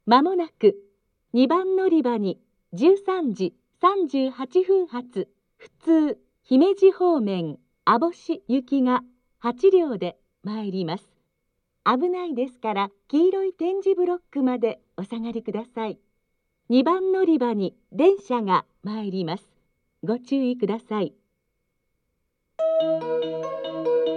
まもなく2番乗り場に13時38分発普通姫路方面網干行きが8両で参ります。危ないですから黄色い点字ブロックまでお下がりください。2番乗り場に電車が参ります。ご注意ください。